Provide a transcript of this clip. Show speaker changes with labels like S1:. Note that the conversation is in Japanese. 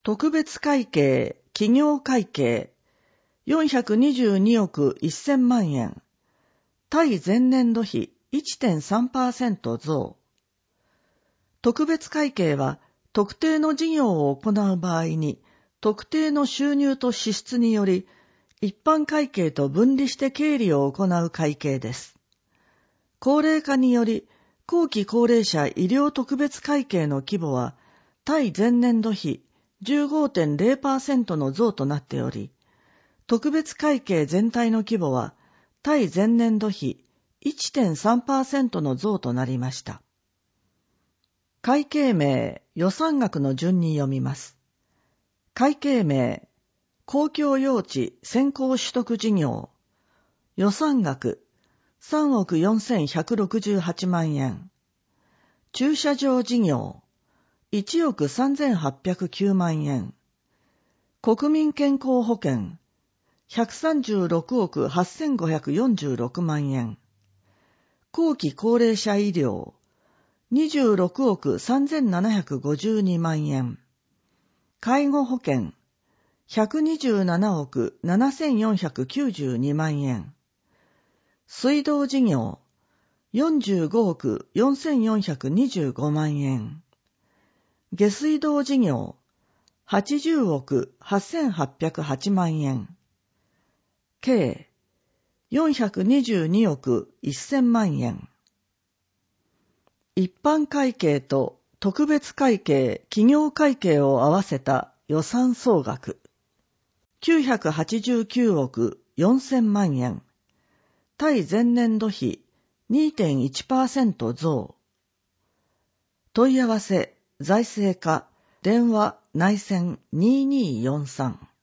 S1: 特別会計、企業会計、422億1000万円。対前年度比 1.3% 増。特別会計は、特定の事業を行う場合に、特定の収入と支出により、一般会計と分離して経理を行う会計です。高齢化により、後期高齢者医療特別会計の規模は、対前年度比 15.0% の増となっており、特別会計全体の規模は、対前年度比 1.3% の増となりました。会計名、予算額の順に読みます。会計名、公共用地先行取得事業。予算額、3億4168万円。駐車場事業、1億3809万円。国民健康保険、136億8546万円。後期高齢者医療、26億3752万円。介護保険、127億7492万円。水道事業、45億4425万円。下水道事業、80億8808万円。計、422億1000万円。一般会計と特別会計、企業会計を合わせた予算総額、989億4000万円。対前年度比 2.1% 増。問い合わせ、財政課、電話、内線2243。